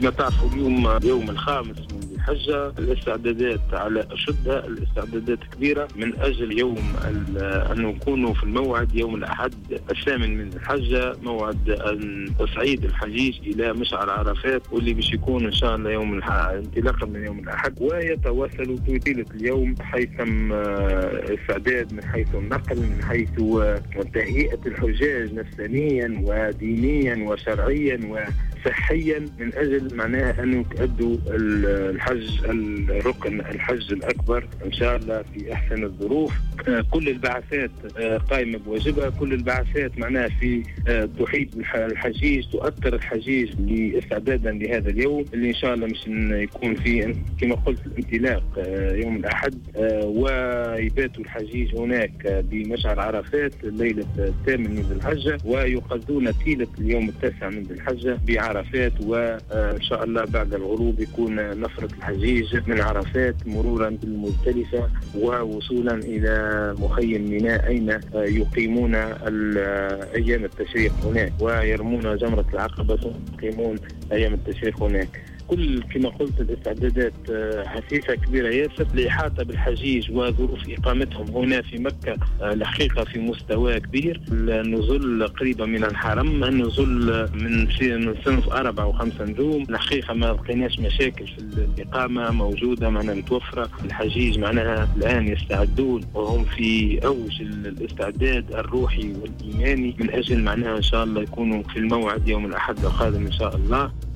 كما تعرفوا اليوم يوم الخامس من الحجة، الاستعدادات على أشدها، الاستعدادات كبيرة من أجل يوم أن نكونوا في الموعد يوم الأحد الثامن من الحجة، موعد تصعيد الحجيج إلى مشعر عرفات، واللي باش يكون إن شاء الله يوم انطلاقا من يوم الأحد، ويتواصل طيلة اليوم حيث استعداد من حيث النقل، من حيث تهيئة الحجاج نفسانيا ودينيا وشرعيا وصحيا من أجل معناها أن يؤدوا الحج الركن الحج الأكبر إن شاء الله في أحسن الظروف. كل البعثات قائمة بواجبها، كل البعثات معناها في تحيط الحجيج، تؤثر الحجيج لاستعدادا لهذا اليوم اللي إن شاء الله مش يكون فيه كما قلت الانطلاق يوم الأحد، ويباتوا الحجيج هناك بمشعر عرفات ليلة الثامن من ذي الحجة، ويقضون طيلة اليوم التاسع من ذي الحجة بعرفات، وإن شاء الله بعد الغروب يكون نفرة الحجيج من عرفات مرورا بالمزدلفة ووصولا إلى مخيم ميناء أين يقيمون أيام التشريق هناك، ويرمون جمرة العقبة ويقيمون أيام التشريق هناك. كل كما قلت الاستعدادات حثيثة كبيرة ياسر لإحاطة بالحجيج وظروف إقامتهم هنا في مكة، الحقيقة في مستوى كبير. النزول قريبة من الحرم، النزول من صنف 4 و 5 نجوم، الحقيقة ما لقيناش مشاكل في الإقامة موجودة معنا متوفرة. الحجيج معناها الآن يستعدون وهم في أوج الاستعداد الروحي والإيماني من أجل معناها إن شاء الله يكونوا في الموعد يوم الأحد القادم إن شاء الله.